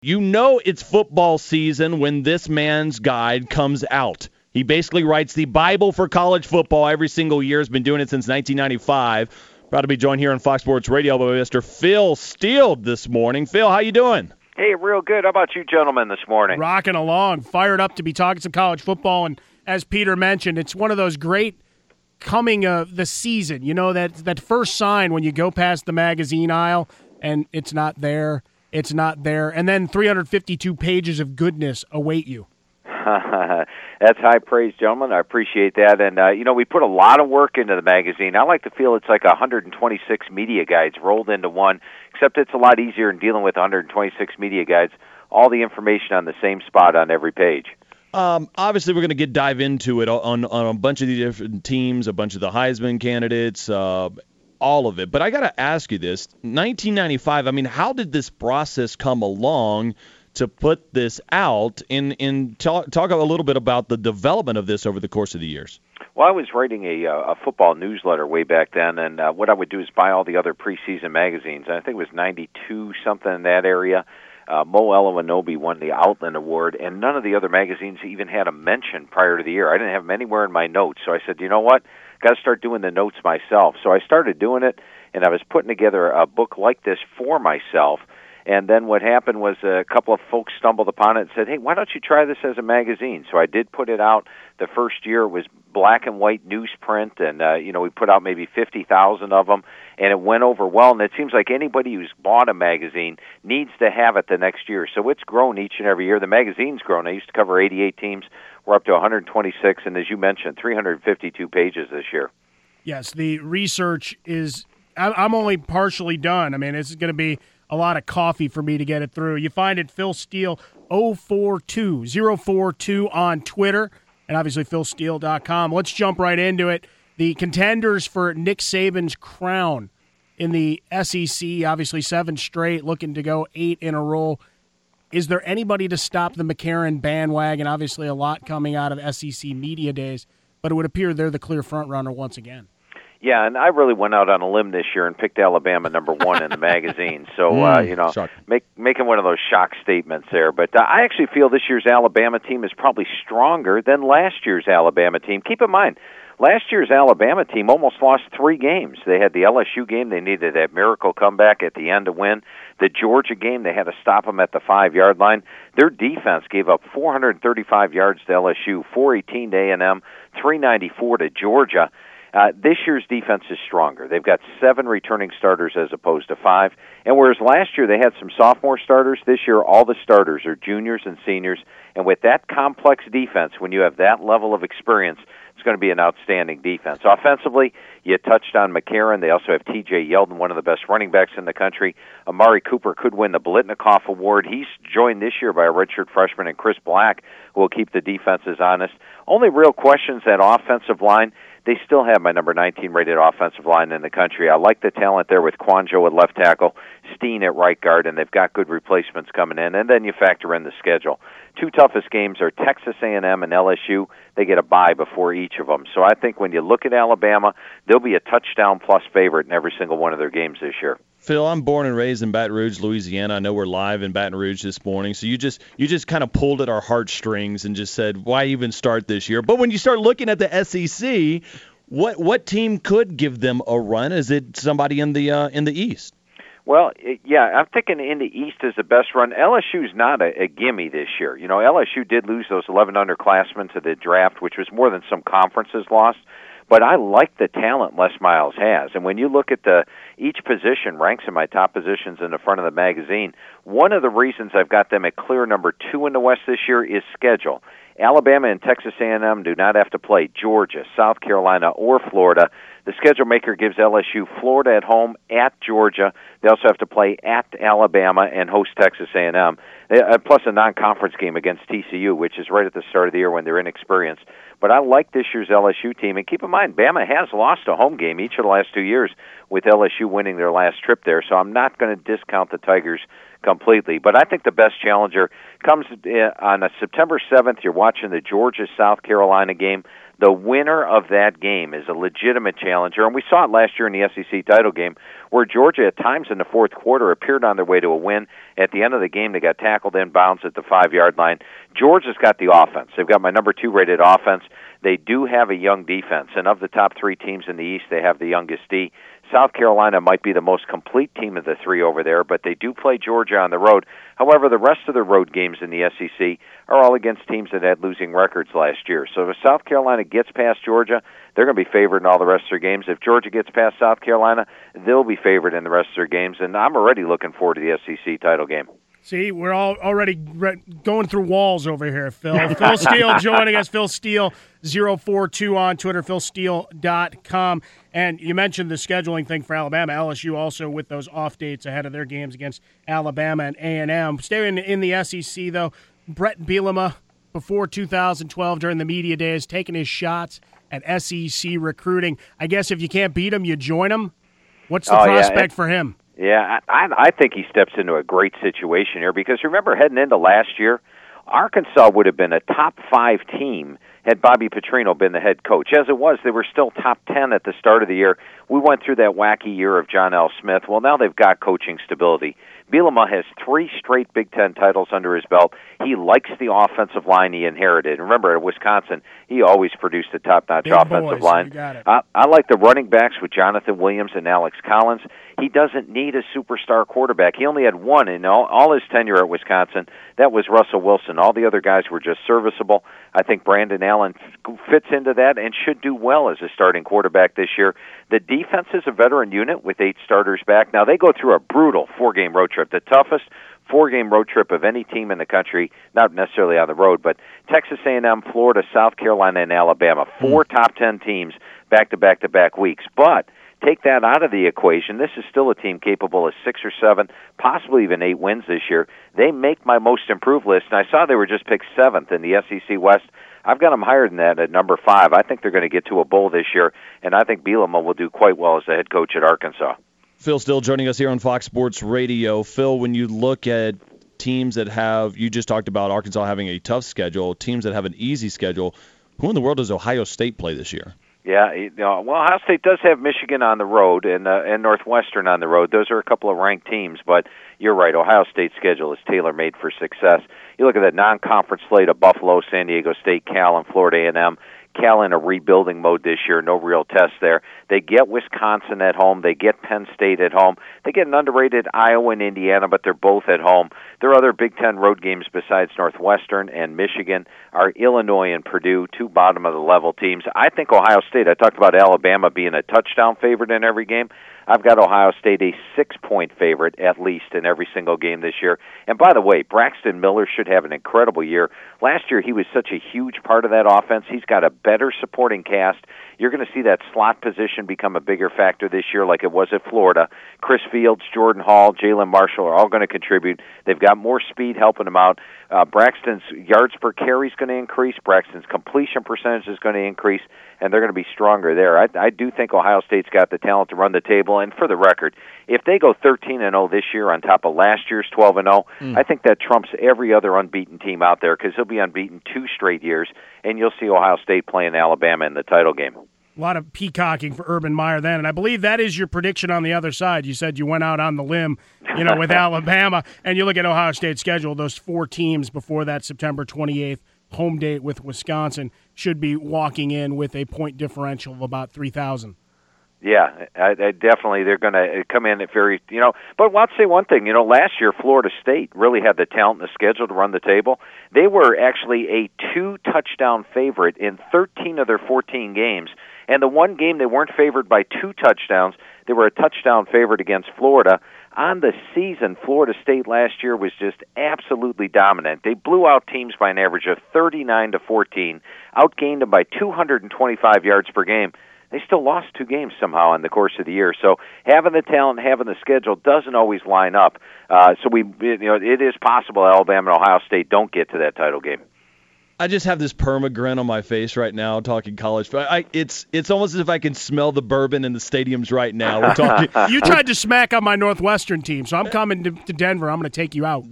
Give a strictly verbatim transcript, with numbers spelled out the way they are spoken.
You know it's football season when this man's guide comes out. He basically writes the Bible for college football every single year. Has been doing it since nineteen ninety-five. Proud to be joined here on Fox Sports Radio by Mister Phil Steele this morning. Phil, how you doing? Hey, real good. How about you gentlemen this morning? Rocking along, fired up to be talking some college football. And as Peter mentioned, it's one of those great coming of the season. You know, that that first sign when you go past the magazine aisle and it's not there. It's not there. And then three hundred fifty-two pages of goodness await you. That's high praise, gentlemen. I appreciate that. And, uh, you know, we put a lot of work into the magazine. I like to feel it's like one hundred twenty-six media guides rolled into one, except it's a lot easier in dealing with one hundred twenty-six media guides. All the information on the same spot on every page. Um, obviously, we're going to get dive into it on, on a bunch of the different teams, a bunch of the Heisman candidates, uh, all of it. But I got to ask you this. nineteen ninety-five, I mean, how did this process come along to put this out, and, and talk, talk a little bit about the development of this over the course of the years? Well, I was writing a, uh, a football newsletter way back then, and uh, what I would do is buy all the other preseason magazines. And I think it was ninety-two, something in that area. Uh, Mo Elowanobi won the Outland Award, and none of the other magazines even had a mention prior to the year. I didn't have them anywhere in my notes, so I said, you know what? Got to start doing the notes myself. So I started doing it, and I was putting together a book like this for myself. And then what happened was a couple of folks stumbled upon it and said, hey, why don't you try this as a magazine? So I did put it out. The first year it was black and white newsprint, and, uh, you know, we put out maybe fifty thousand of them, and it went over well. And it seems like anybody who's bought a magazine needs to have it the next year. So it's grown each and every year. The magazine's grown. I used to cover eighty-eight teams. We're up to one hundred twenty-six, and as you mentioned, three hundred fifty-two pages this year. Yes, the research is – I'm only partially done. I mean, it's going to be – a lot of coffee for me to get it through. You find it Phil Steele zero four two zero four two on Twitter, and obviously phil steele dot com. Let's jump right into it. The contenders for Nick Saban's crown in the S E C, obviously seven straight, looking to go eight in a row. Is there anybody to stop the McCarron bandwagon? Obviously a lot coming out of S E C media days, but it would appear they're the clear front runner once again. Yeah, and I really went out on a limb this year and picked Alabama number one in the magazine. So, mm, uh, you know, make, making one of those shock statements there. But uh, I actually feel this year's Alabama team is probably stronger than last year's Alabama team. Keep in mind, last year's Alabama team almost lost three games. They had the L S U game. They needed that miracle comeback at the end to win. The Georgia game, they had to stop them at the five-yard line. Their defense gave up four hundred thirty-five yards to L S U, four eighteen to A and M, three ninety-four to Georgia. Uh, this year's defense is stronger. They've got seven returning starters as opposed to five. And whereas last year they had some sophomore starters, this year all the starters are juniors and seniors. And with that complex defense, when you have that level of experience, it's going to be an outstanding defense. Offensively, you touched on McCarron. They also have T J Yeldon, one of the best running backs in the country. Amari Cooper could win the Blitnikoff Award. He's joined this year by a redshirt freshman, and Chris Black, who will keep the defenses honest. Only real questions at offensive line. They still have my number nineteen rated offensive line in the country. I like the talent there with Quanjo at left tackle, Steen at right guard, and they've got good replacements coming in. And then you factor in the schedule. Two toughest games are Texas A and M and L S U. They get a bye before each of them. So I think when you look at Alabama, they'll be a touchdown-plus favorite in every single one of their games this year. Phil, I'm born and raised in Baton Rouge, Louisiana. I know we're live in Baton Rouge this morning, so you just you just kind of pulled at our heartstrings and just said, why even start this year? But when you start looking at the S E C, what what team could give them a run? Is it somebody in the uh, in the East? Well, yeah, I'm thinking in the East is the best run. L S U's not a, a gimme this year. You know, L S U did lose those eleven underclassmen to the draft, which was more than some conferences lost. But I like the talent Les Miles has. And when you look at the each position ranks in my top positions in the front of the magazine, one of the reasons I've got them at clear number two in the West this year is schedule. Alabama and Texas A and M do not have to play Georgia, South Carolina, or Florida. The schedule maker gives L S U Florida at home, at Georgia. They also have to play at Alabama and host Texas A and M, uh, plus a non-conference game against T C U, which is right at the start of the year when they're inexperienced. But I like this year's L S U team. And keep in mind, Bama has lost a home game each of the last two years with L S U winning their last trip there. So I'm not going to discount the Tigers completely. But I think the best challenger comes on a September seventh. You're watching the Georgia-South Carolina game. The winner of that game is a legitimate challenger, and we saw it last year in the S E C title game where Georgia at times in the fourth quarter appeared on their way to a win. At the end of the game, they got tackled in bounds at the five-yard line. Georgia's got the offense. They've got my number two rated offense. They do have a young defense, and of the top three teams in the East, they have the youngest D. South Carolina might be the most complete team of the three over there, but they do play Georgia on the road. However, the rest of the road games in the S E C are all against teams that had losing records last year. So if South Carolina gets past Georgia, they're going to be favored in all the rest of their games. If Georgia gets past South Carolina, they'll be favored in the rest of their games, and I'm already looking forward to the S E C title game. See, we're all already re- going through walls over here, Phil. Phil Steele joining us, Phil Steele, zero four two on Twitter, phil steele dot com. And you mentioned the scheduling thing for Alabama. L S U also with those off dates ahead of their games against Alabama and A and M. Staying in the S E C, though, Brett Bielema, before two thousand twelve during the media days, taking his shots at S E C recruiting. I guess if you can't beat him, you join him. What's the oh, prospect yeah. for him? Yeah, I, I think he steps into a great situation here because remember, heading into last year, Arkansas would have been a top five team had Bobby Petrino been the head coach. As it was, they were still top ten at the start of the year. We went through that wacky year of John L. Smith. Well, now they've got coaching stability. Bielema has three straight Big Ten titles under his belt. He likes the offensive line he inherited. Remember, at Wisconsin, he always produced a top-notch Big offensive boys, line. I, I like the running backs with Jonathan Williams and Alex Collins. He doesn't need a superstar quarterback. He only had one in all, all his tenure at Wisconsin. That was Russell Wilson. All the other guys were just serviceable. I think Brandon Allen fits into that and should do well as a starting quarterback this year. The defense is a veteran unit with eight starters back. Now, they go through a brutal four-game road trip, the toughest four-game road trip of any team in the country, not necessarily on the road, but Texas A and M, Florida, South Carolina, and Alabama, four mm. top ten teams back-to-back-to-back weeks. But take that out of the equation, this is still a team capable of six or seven, possibly even eight wins this year. They make my most improved list, and I saw they were just picked seventh in the S E C West. I've got them higher than that at number five. I think they're going to get to a bowl this year, and I think Bielema will do quite well as the head coach at Arkansas. Phil Steele joining us here on Fox Sports Radio. Phil, when you look at teams that have, you just talked about Arkansas having a tough schedule, teams that have an easy schedule, who in the world does Ohio State play this year? Yeah, you know, well, Ohio State does have Michigan on the road and uh, and Northwestern on the road. Those are a couple of ranked teams, but you're right. Ohio State's schedule is tailor-made for success. You look at that non-conference slate of Buffalo, San Diego State, Cal, and Florida A and M. Cal in a rebuilding mode this year, no real test there. They get Wisconsin at home. They get Penn State at home. They get an underrated Iowa and Indiana, but they're both at home. Their other Big Ten road games besides Northwestern and Michigan are Illinois and Purdue, two bottom-of-the-level teams. I think Ohio State, I talked about Alabama being a touchdown favorite in every game. I've got Ohio State a six-point favorite at least in every single game this year. And by the way, Braxton Miller should have an incredible year. Last year he was such a huge part of that offense. He's got a better supporting cast. You're going to see that slot position become a bigger factor this year like it was at Florida. Chris Fields, Jordan Hall, Jalen Marshall are all going to contribute. They've got more speed helping them out. Uh, Braxton's yards per carry is going to increase. Braxton's completion percentage is going to increase, and they're going to be stronger there. I, I do think Ohio State's got the talent to run the table. And for the record, if they go thirteen and oh this year on top of last year's twelve and oh, mm. I think that trumps every other unbeaten team out there because they'll be unbeaten two straight years, and you'll see Ohio State playing Alabama in the title game. A lot of peacocking for Urban Meyer then, and I believe that is your prediction on the other side. You said you went out on the limb, you know, with Alabama, and you look at Ohio State's schedule, those four teams before that September twenty-eighth home date with Wisconsin should be walking in with a point differential of about three thousand. Yeah, I, I definitely they're going to come in at very, you know, but I'll say one thing, you know, last year Florida State really had the talent and the schedule to run the table. They were actually a two-touchdown favorite in thirteen of their fourteen games. And the one game they weren't favored by two touchdowns, they were a touchdown favorite against Florida. On the season, Florida State last year was just absolutely dominant. They blew out teams by an average of thirty-nine to fourteen, outgained them by two hundred twenty-five yards per game. They still lost two games somehow in the course of the year. So having the talent, having the schedule doesn't always line up. Uh, so we, you know, it is possible Alabama and Ohio State don't get to that title game. I just have this perma grin on my face right now talking college. But I, it's it's almost as if I can smell the bourbon in the stadiums right now. We're talking. You tried to smack on my Northwestern team, so I'm coming to, to Denver. I'm going to take you out.